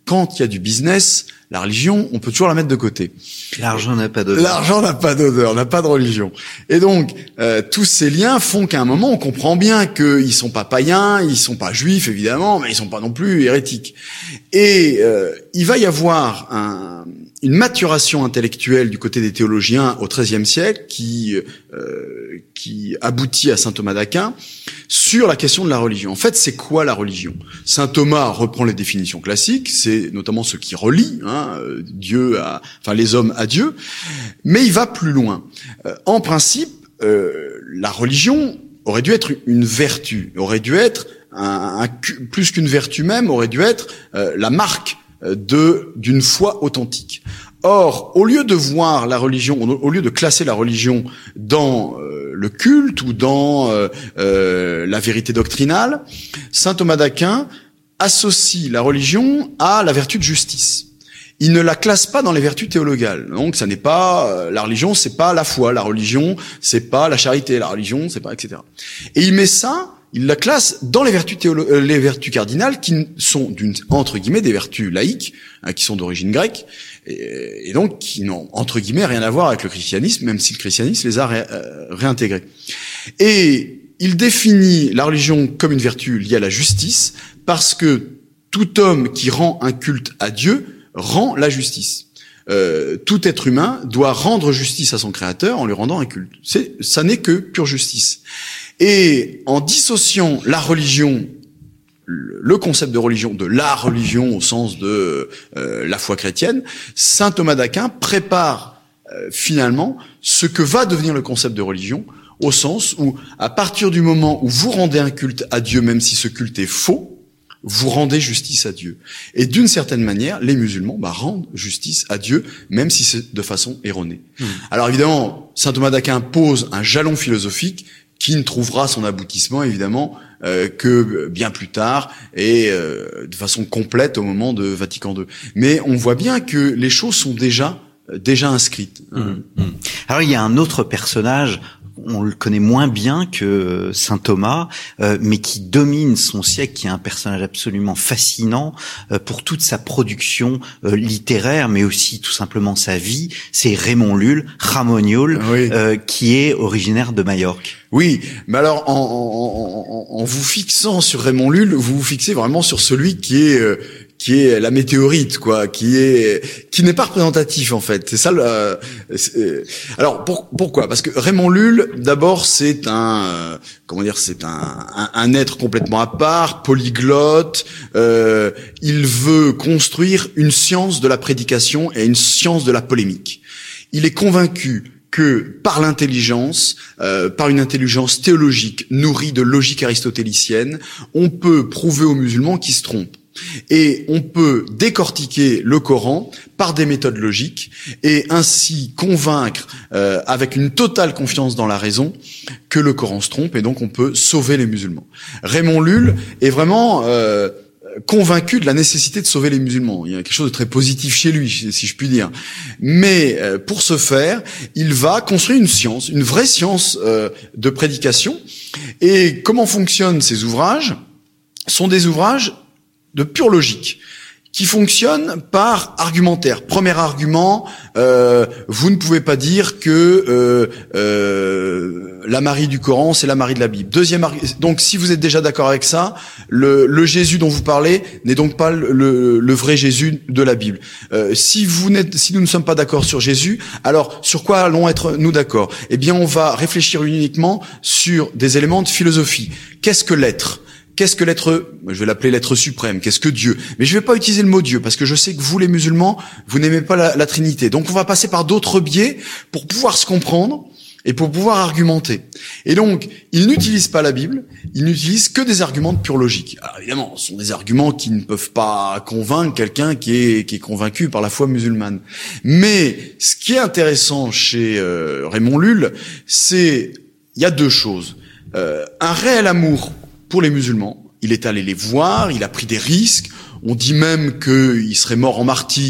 quand il y a du business, la religion, on peut toujours la mettre de côté. L'argent n'a pas d'odeur. L'argent n'a pas d'odeur, n'a pas de religion. Et donc, euh, tous ces liens font qu'à un moment, on comprend bien qu'ils sont pas païens, ils sont pas juifs, évidemment, mais ils sont pas non plus hérétiques. Et euh, il va y avoir un, une maturation intellectuelle du côté des théologiens au treizième siècle qui euh, qui aboutit à saint Thomas d'Aquin sur la question de la religion. En fait, c'est quoi la religion? Saint Thomas reprend les définitions classiques, c'est notamment ce qui relie hein, Dieu à, enfin les hommes à Dieu, mais il va plus loin. Euh, en principe, euh, la religion aurait dû être une vertu, aurait dû être un, un plus qu'une vertu même, aurait dû être euh, la marque de d'une foi authentique. Or, au lieu de voir la religion, au lieu de classer la religion dans euh, le culte ou dans euh, euh, la vérité doctrinale, saint Thomas d'Aquin associe la religion à la vertu de justice. Il ne la classe pas dans les vertus théologales. Donc, ça n'est pas euh, la religion, c'est pas la foi. La religion, c'est pas la charité. La religion, c'est pas et cetera. Et il met ça. Il la classe dans les vertus théolo- euh, les vertus cardinales qui sont d'une entre guillemets des vertus laïques hein, qui sont d'origine grecque et, et donc qui n'ont entre guillemets rien à voir avec le christianisme, même si le christianisme les a ré, euh, réintégrés. Et il définit la religion comme une vertu liée à la justice parce que tout homme qui rend un culte à Dieu rend la justice. Euh, tout être humain doit rendre justice à son créateur en lui rendant un culte. C'est, ça n'est que pure justice. Et en dissociant la religion, le concept de religion, de la religion au sens de euh, la foi chrétienne, saint Thomas d'Aquin prépare euh, finalement ce que va devenir le concept de religion, au sens où, à partir du moment où vous rendez un culte à Dieu, même si ce culte est faux, vous rendez justice à Dieu. Et d'une certaine manière, les musulmans bah, rendent justice à Dieu, même si c'est de façon erronée. Mmh. Alors évidemment, saint Thomas d'Aquin pose un jalon philosophique qui ne trouvera son aboutissement, évidemment, euh, que bien plus tard et euh, de façon complète au moment de Vatican deux. Mais on voit bien que les choses sont déjà déjà inscrites. Mmh, mmh. Alors il y a un autre personnage, on le connaît moins bien que saint Thomas, euh, mais qui domine son siècle, qui est un personnage absolument fascinant euh, pour toute sa production euh, littéraire, mais aussi tout simplement sa vie. C'est Raymond Lulle, Ramoniul, oui. euh, qui est originaire de Majorque. Oui, mais alors en, en, en, en vous fixant sur Raymond Lulle, vous vous fixez vraiment sur celui qui est euh, qui est la météorite, quoi, qui est qui n'est pas représentatif en fait. C'est ça. Le, c'est, alors pour, pourquoi? Parce que Raymond Lulle, d'abord, c'est un euh, comment dire, c'est un, un, un être complètement à part, polyglotte. Euh, il veut construire une science de la prédication et une science de la polémique. Il est convaincu que par l'intelligence, euh, par une intelligence théologique nourrie de logique aristotélicienne, on peut prouver aux musulmans qu'ils se trompent. Et on peut décortiquer le Coran par des méthodes logiques et ainsi convaincre euh, avec une totale confiance dans la raison que le Coran se trompe et donc on peut sauver les musulmans. Raymond Lulle est vraiment euh, convaincu de la nécessité de sauver les musulmans. Il y a quelque chose de très positif chez lui, si je puis dire. Mais euh, pour ce faire, il va construire une science, une vraie science euh, de prédication. Et comment fonctionnent ces ouvrages? Ce sont des ouvrages de pure logique, qui fonctionne par argumentaire. Premier argument, euh, vous ne pouvez pas dire que euh, euh, la Marie du Coran, c'est la Marie de la Bible. Deuxième argument, donc si vous êtes déjà d'accord avec ça, le, le Jésus dont vous parlez n'est donc pas le, le, le vrai Jésus de la Bible. Euh, si vous n'êtes, si nous ne sommes pas d'accord sur Jésus, alors sur quoi allons être nous d'accord? Eh bien, on va réfléchir uniquement sur des éléments de philosophie. Qu'est-ce que l'être? Qu'est-ce que l'être, je vais l'appeler l'être suprême, qu'est-ce que Dieu? Mais je vais pas utiliser le mot Dieu, parce que je sais que vous, les musulmans, vous n'aimez pas la, la Trinité. Donc on va passer par d'autres biais pour pouvoir se comprendre et pour pouvoir argumenter. Et donc, il n'utilise pas la Bible, il n'utilise que des arguments de pure logique. Alors évidemment, ce sont des arguments qui ne peuvent pas convaincre quelqu'un qui est, qui est convaincu par la foi musulmane. Mais ce qui est intéressant chez euh, Raymond Lulle, c'est, il y a deux choses. Euh, un réel amour pour les musulmans, il est allé les voir, il a pris des risques. On dit même qu'il serait mort en martyr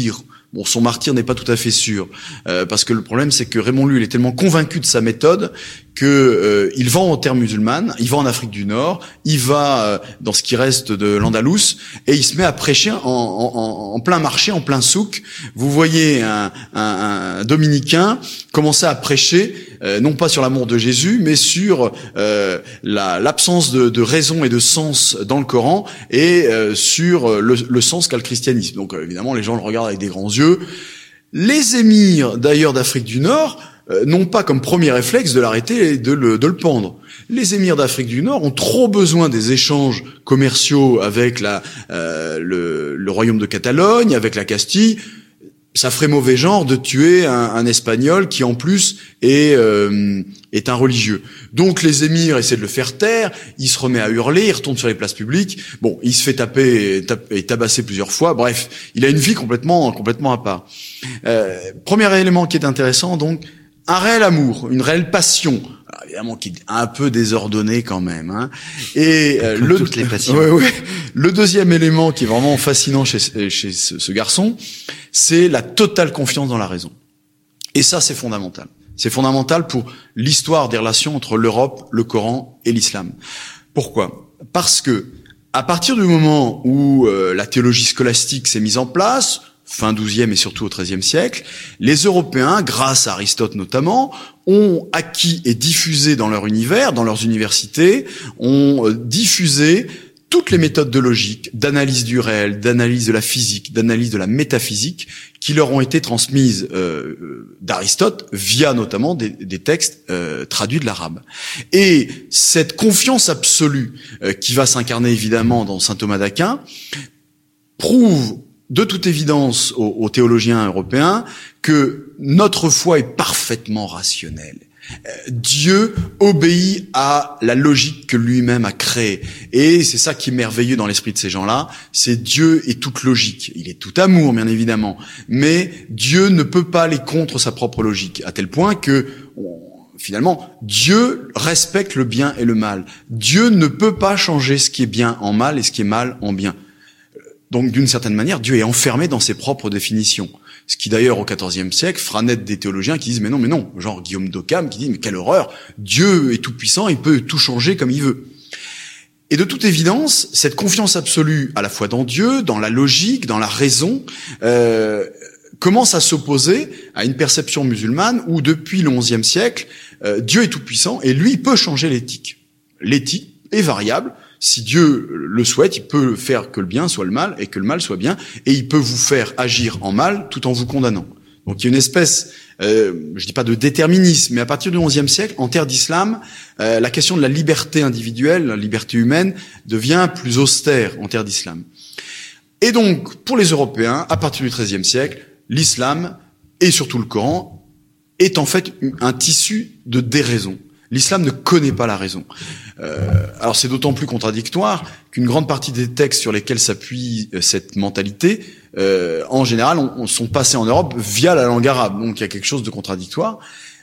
Bon, son martyr n'est pas tout à fait sûr, euh, parce que le problème, c'est que Raymond Lull est tellement convaincu de sa méthode que euh, il va en terre musulmane, il va en Afrique du Nord, il va euh, dans ce qui reste de l'Andalous, et il se met à prêcher en, en, en plein marché, en plein souk. Vous voyez un, un, un dominicain commencer à prêcher, euh, non pas sur l'amour de Jésus, mais sur euh, la, l'absence de, de raison et de sens dans le Coran, et euh, sur le, le sens qu'a le christianisme. Donc euh, évidemment, les gens le regardent avec des grands yeux. Les émirs, d'ailleurs, d'Afrique du Nord, euh, n'ont pas comme premier réflexe de l'arrêter et de le, de le pendre. Les émirs d'Afrique du Nord ont trop besoin des échanges commerciaux avec la, euh, le, le royaume de Catalogne, avec la Castille. Ça ferait mauvais genre de tuer un, un Espagnol qui, en plus, est, euh, est un religieux. Donc les émirs essaient de le faire taire, il se remet à hurler, il retourne sur les places publiques. Bon, il se fait taper et, taper, et tabasser plusieurs fois. Bref, il a une vie complètement, complètement à part. Euh, premier élément qui est intéressant, donc, un réel amour, une réelle passion. Alors, évidemment, qui est un peu désordonné quand même. Hein. Et euh, Comme le, toutes les passions. Ouais, ouais. Le deuxième élément qui est vraiment fascinant chez, chez ce, ce garçon, c'est la totale confiance dans la raison. Et ça, c'est fondamental. C'est fondamental pour l'histoire des relations entre l'Europe, le Coran et l'islam. Pourquoi ? Parce que à partir du moment où euh, la théologie scolastique s'est mise en place, fin douzième et surtout au treizième siècle, les Européens, grâce à Aristote notamment, ont acquis et diffusé dans leur univers, dans leurs universités, ont euh, diffusé toutes les méthodes de logique, d'analyse du réel, d'analyse de la physique, d'analyse de la métaphysique, qui leur ont été transmises euh, d'Aristote via notamment des, des textes euh, traduits de l'arabe. Et cette confiance absolue euh, qui va s'incarner évidemment dans saint Thomas d'Aquin prouve de toute évidence aux, aux théologiens européens que notre foi est parfaitement rationnelle. Dieu obéit à la logique que lui-même a créée. Et c'est ça qui est merveilleux dans l'esprit de ces gens-là, c'est Dieu est toute logique. Il est tout amour, bien évidemment. Mais Dieu ne peut pas aller contre sa propre logique, à tel point que, finalement, Dieu respecte le bien et le mal. Dieu ne peut pas changer ce qui est bien en mal et ce qui est mal en bien. Donc, d'une certaine manière, Dieu est enfermé dans ses propres définitions. Ce qui, d'ailleurs, au quatorzième siècle, fera naître des théologiens qui disent « mais non, mais non », genre Guillaume d'Occam qui dit « mais quelle horreur, Dieu est tout-puissant, il peut tout changer comme il veut ». Et de toute évidence, cette confiance absolue à la fois dans Dieu, dans la logique, dans la raison, euh, commence à s'opposer à une perception musulmane où, depuis le onzième siècle, euh, Dieu est tout-puissant et lui, il peut changer l'éthique. L'éthique est variable. Si Dieu le souhaite, il peut faire que le bien soit le mal et que le mal soit bien, et il peut vous faire agir en mal tout en vous condamnant. Donc il y a une espèce, euh, je dis pas de déterminisme, mais à partir du onzième siècle, en terre d'islam, euh, la question de la liberté individuelle, la liberté humaine, devient plus austère en terre d'islam. Et donc, pour les Européens, à partir du treizième siècle, l'islam, et surtout le Coran, est en fait un tissu de déraison. L'islam ne connaît pas la raison. Euh, alors c'est d'autant plus contradictoire qu'une grande partie des textes sur lesquels s'appuie cette mentalité, euh, en général, on, on sont passés en Europe via la langue arabe. Donc il y a quelque chose de contradictoire.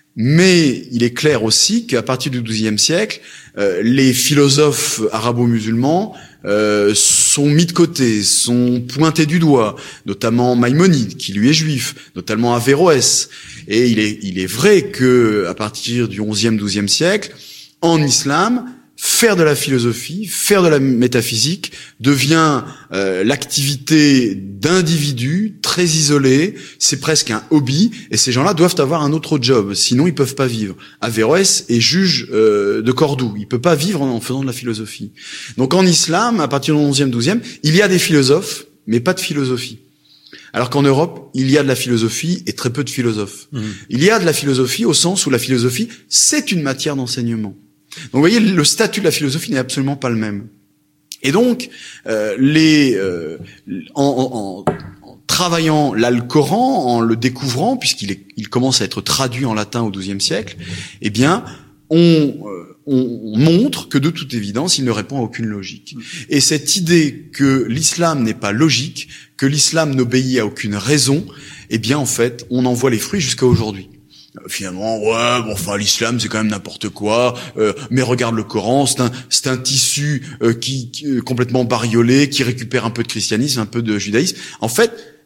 Mais il est clair aussi qu'à partir du douzième siècle, euh, les philosophes arabo-musulmans euh, sont mis de côté, sont pointés du doigt, notamment Maïmonide, qui lui est juif, notamment Averroès. Et il est, il est vrai que à partir du onzième, douzième siècle, en islam, faire de la philosophie, faire de la métaphysique devient euh, l'activité d'individus très isolés, c'est presque un hobby, et ces gens-là doivent avoir un autre job, sinon ils peuvent pas vivre. Averroès est juge euh, de Cordoue, il peut pas vivre en, en faisant de la philosophie. Donc en islam, à partir du onzième, douzième, il y a des philosophes, mais pas de philosophie. Alors qu'en Europe, il y a de la philosophie et très peu de philosophes. Mmh. Il y a de la philosophie au sens où la philosophie, c'est une matière d'enseignement. Donc vous voyez, le statut de la philosophie n'est absolument pas le même. Et donc, euh, les, euh, en, en, en travaillant là le Coran, en le découvrant, puisqu'il est, il commence à être traduit en latin au douzième siècle, eh bien, on, euh, on, on montre que de toute évidence, il ne répond à aucune logique. Et cette idée que l'islam n'est pas logique, que l'islam n'obéit à aucune raison, eh bien, en fait, on en voit les fruits jusqu'à aujourd'hui. Finalement, ouais, bon, enfin, l'islam, c'est quand même n'importe quoi. Euh, mais regarde le Coran, c'est un, c'est un tissu euh, qui, qui euh, complètement bariolé, qui récupère un peu de christianisme, un peu de judaïsme. En fait,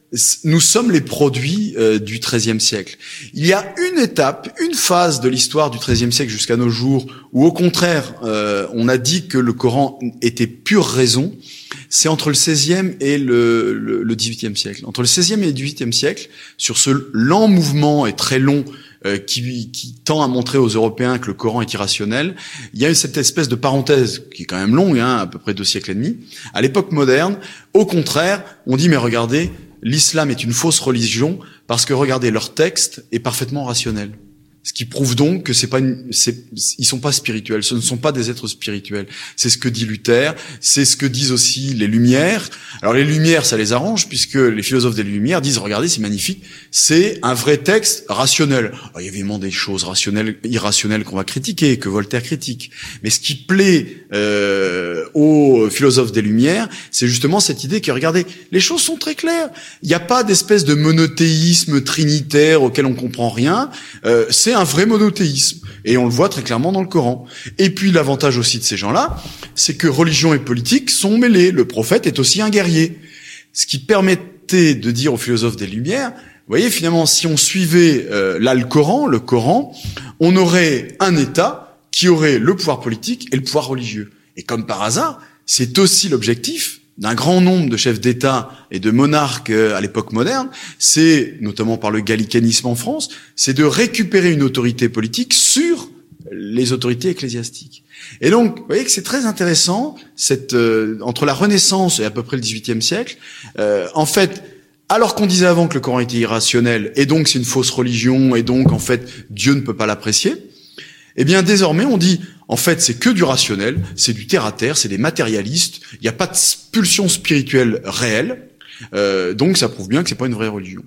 nous sommes les produits euh, du treizième siècle. Il y a une étape, une phase de l'histoire du treizième siècle jusqu'à nos jours où, au contraire, euh, on a dit que le Coran était pure raison. C'est entre le seizième et le, le, le dix-huitième siècle. Entre le seizième et le dix-huitième siècle, sur ce lent mouvement et très long euh, qui, qui tend à montrer aux Européens que le Coran est irrationnel, il y a eu cette espèce de parenthèse qui est quand même longue, hein, à peu près deux siècles et demi. À l'époque moderne, au contraire, on dit mais regardez, l'islam est une fausse religion parce que regardez, leur texte est parfaitement rationnel. Ce qui prouve donc que c'est pas une, c'est, ils sont pas spirituels. Ce ne sont pas des êtres spirituels. C'est ce que dit Luther. C'est ce que disent aussi les Lumières. Alors les Lumières, ça les arrange puisque les philosophes des Lumières disent regardez, c'est magnifique. C'est un vrai texte rationnel. Alors, il y a évidemment des choses rationnelles, irrationnelles qu'on va critiquer, que Voltaire critique. Mais ce qui plaît euh, aux philosophes des Lumières, c'est justement cette idée que regardez, les choses sont très claires. Il n'y a pas d'espèce de monothéisme trinitaire auquel on comprend rien. Euh, c'est un vrai monothéisme. Et on le voit très clairement dans le Coran. Et puis l'avantage aussi de ces gens-là, c'est que religion et politique sont mêlés. Le prophète est aussi un guerrier. Ce qui permettait de dire aux philosophes des Lumières, vous voyez, finalement, si on suivait euh, là le Coran, le Coran, on aurait un État qui aurait le pouvoir politique et le pouvoir religieux. Et comme par hasard, c'est aussi l'objectif d'un grand nombre de chefs d'État et de monarques à l'époque moderne, c'est, notamment par le gallicanisme en France, c'est de récupérer une autorité politique sur les autorités ecclésiastiques. Et donc, vous voyez que c'est très intéressant, cette, euh, entre la Renaissance et à peu près le dix-huitième siècle, euh, en fait, alors qu'on disait avant que le Coran était irrationnel, et donc c'est une fausse religion, et donc, en fait, Dieu ne peut pas l'apprécier, eh bien, désormais, on dit, en fait, c'est que du rationnel, c'est du terre-à-terre, c'est des matérialistes, il n'y a pas de pulsion spirituelle réelle, euh, donc ça prouve bien que c'est pas une vraie religion.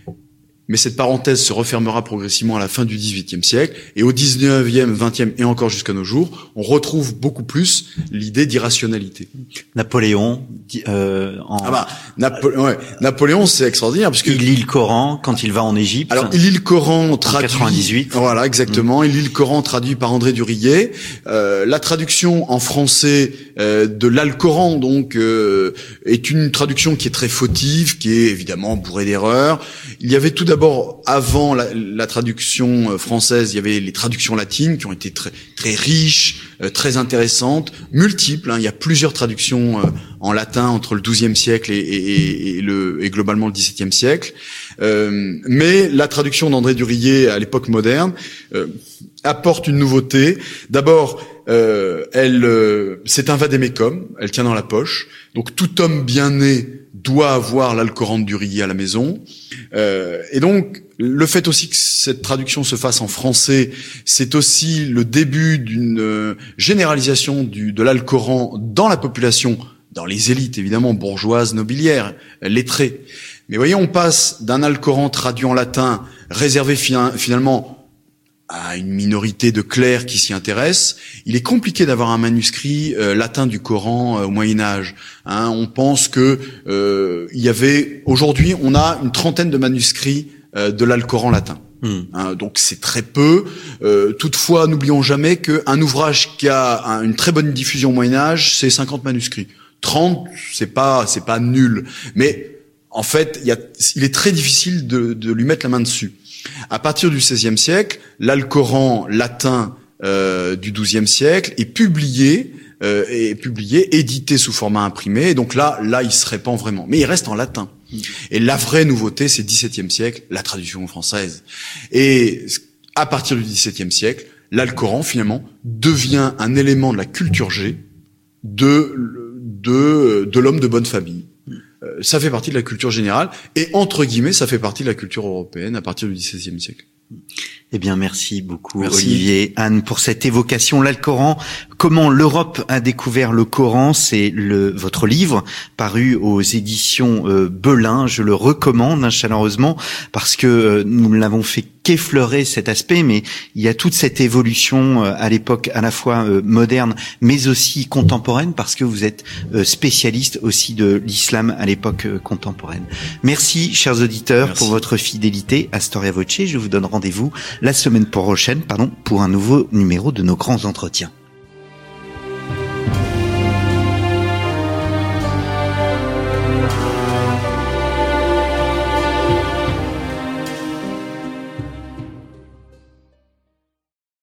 Mais cette parenthèse se refermera progressivement à la fin du dix-huitième siècle, et au dix-neuvième, vingtième et encore jusqu'à nos jours, on retrouve beaucoup plus l'idée d'irrationalité. Napoléon, euh, en... Ah bah, Napo- ouais. Napoléon, c'est extraordinaire, parce que... il lit le Coran quand il va en Égypte. Alors, il lit le Coran traduit... En quatre-vingt-dix-huit. Voilà, exactement. Mmh. Il lit le Coran traduit par André Durillet. Euh, la traduction en français euh, de l'Alcoran, donc, euh, est une traduction qui est très fautive, qui est évidemment bourrée d'erreurs. Il y avait tout d'abord D'abord, avant la, la traduction française, il y avait les traductions latines qui ont été très très riches, euh, très intéressantes, multiples. Hein, il y a plusieurs traductions euh, en latin entre le douzième siècle et, et, et, le, et globalement le dix-septième siècle. Euh, mais la traduction d'André Durillet à l'époque moderne euh, apporte une nouveauté. D'abord, euh, elle, euh, c'est un vade-mecum, elle tient dans la poche. Donc tout homme bien né doit avoir l'Alcoran de Durillet à la maison. Euh, et donc, le fait aussi que cette traduction se fasse en français, c'est aussi le début d'une euh, généralisation du, de l'Alcoran dans la population, dans les élites évidemment bourgeoises, nobiliaires, lettrées. Mais voyez, on passe d'un Alcoran traduit en latin, réservé fi- finalement à une minorité de clercs qui s'y intéressent. Il est compliqué d'avoir un manuscrit euh, latin du Coran euh, au Moyen Âge. Hein, on pense que euh, il y avait aujourd'hui, on a une trentaine de manuscrits euh, de l'Alcoran latin. Mmh. Hein, donc c'est très peu. Euh, toutefois, n'oublions jamais qu'un ouvrage qui a un, une très bonne diffusion au Moyen Âge, c'est cinquante manuscrits. trente, c'est pas, c'est pas nul. Mais en fait, il, y a, il est très difficile de, de lui mettre la main dessus. À partir du seizième siècle, l'Alcoran latin euh, du douzième siècle est publié, euh, est publié, édité sous format imprimé. Et donc là, là, il se répand vraiment. Mais il reste en latin. Et la vraie nouveauté, c'est dix-septième siècle, la traduction française. Et à partir du dix-septième siècle, l'Alcoran finalement devient un élément de la culture G de de de l'homme de bonne famille. Ça fait partie de la culture générale et entre guillemets, ça fait partie de la culture européenne à partir du dix-septième siècle. Eh bien, merci beaucoup, merci. Olivier, Anne, pour cette évocation. L'Alcoran, comment l'Europe a découvert le Coran, c'est le votre livre paru aux éditions euh, Belin. Je le recommande hein, chaleureusement parce que euh, nous ne l'avons fait qu'effleurer cet aspect, mais il y a toute cette évolution euh, à l'époque à la fois euh, moderne, mais aussi contemporaine, parce que vous êtes euh, spécialiste aussi de l'islam à l'époque euh, contemporaine. Merci, chers auditeurs, merci. Pour votre fidélité à Storia Voce. Je vous donne rendez-vous la semaine prochaine, pardon, pour un nouveau numéro de nos grands entretiens.